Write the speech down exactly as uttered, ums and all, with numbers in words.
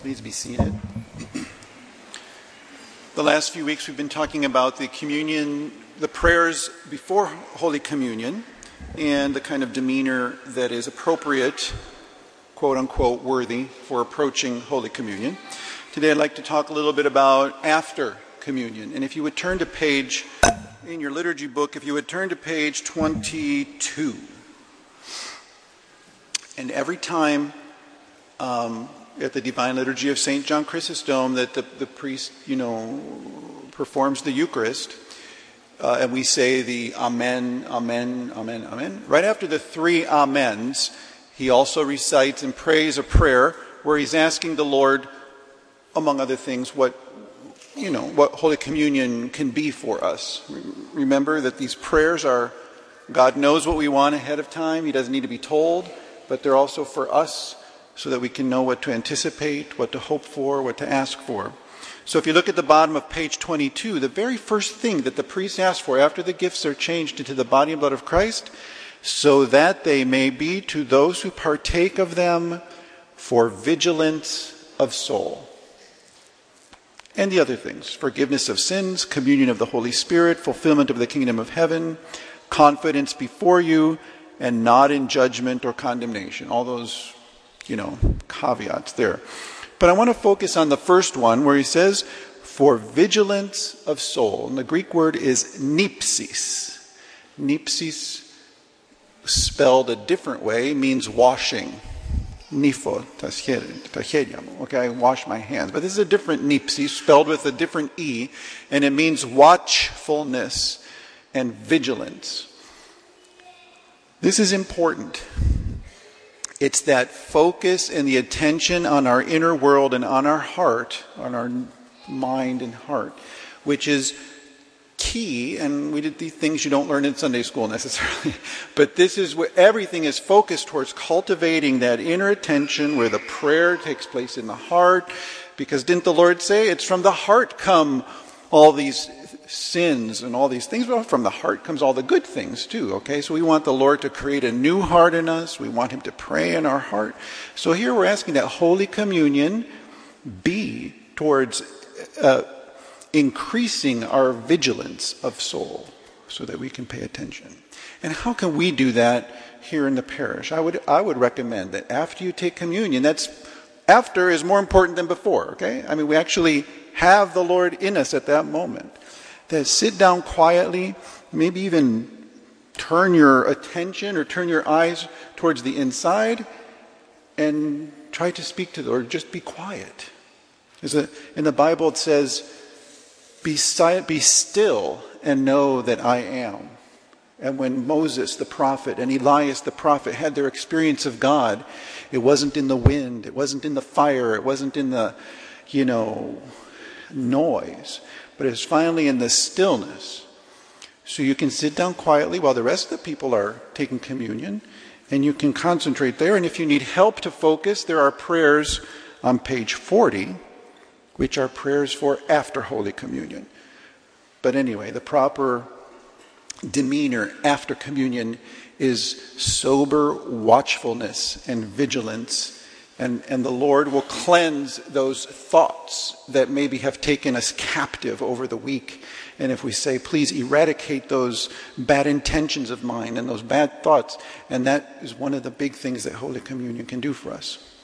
Please be seated. The last few weeks we've been talking about the communion, the prayers before Holy Communion, and the kind of demeanor that is appropriate, quote unquote, worthy for approaching Holy Communion. Today I'd like to talk a little bit about after communion. And if you would turn to page, in your liturgy book, if you would turn to page twenty-two. And every time um, at the Divine Liturgy of Saint John Chrysostom that the, the priest, you know, performs the Eucharist, uh, and we say the Amen, Amen, Amen, Amen. Right after the three Amens, he also recites and prays a prayer where he's asking the Lord, among other things, what, you know, what Holy Communion can be for us. Remember that these prayers are, God knows what we want ahead of time. He doesn't need to be told, but they're also for us so that we can know what to anticipate, what to hope for, what to ask for. So if you look at the bottom of page twenty-two, the very first thing that the priest asks for after the gifts are changed into the body and blood of Christ, so that they may be to those who partake of them for vigilance of soul. And the other things, forgiveness of sins, communion of the Holy Spirit, fulfillment of the kingdom of heaven, confidence before you, and not in judgment or condemnation. All those, you know, caveats there. But I want to focus on the first one where he says, for vigilance of soul. And the Greek word is nipsis. Nipsis, spelled a different way, means washing. Nifo, tacheriam. Okay, I wash my hands. But this is a different nipsis, spelled with a different E, and it means watchfulness and vigilance. This is important. It's that focus and the attention on our inner world and on our heart, on our mind and heart, which is key, and we did these things you don't learn in Sunday school necessarily, but this is where everything is focused towards cultivating that inner attention where the prayer takes place in the heart, because didn't the Lord say, it's from the heart come all these sins and all these things? Well, from the heart comes all the good things too, okay? So we want the Lord to create a new heart in us. We want Him to pray in our heart. So here we're asking that Holy Communion be towards uh, increasing our vigilance of soul so that we can pay attention. And how can we do that here in the parish? I would I would recommend that after you take communion, that's after is more important than before, okay? I mean, we actually have the Lord in us at that moment. That sit down quietly, maybe even turn your attention or turn your eyes towards the inside and try to speak to the Lord. Just be quiet. A, in the Bible it says, be silent, be still and know that I am. And when Moses the prophet and Elias the prophet had their experience of God, it wasn't in the wind, it wasn't in the fire, it wasn't in the, you know, noise, but it's finally in the stillness. So you can sit down quietly while the rest of the people are taking communion, and you can concentrate there. And if you need help to focus, there are prayers on page forty, which are prayers for after Holy Communion. But anyway, the proper demeanor after communion is sober watchfulness and vigilance. And, and the Lord will cleanse those thoughts that maybe have taken us captive over the week. And if we say, please eradicate those bad intentions of mine and those bad thoughts, and that is one of the big things that Holy Communion can do for us.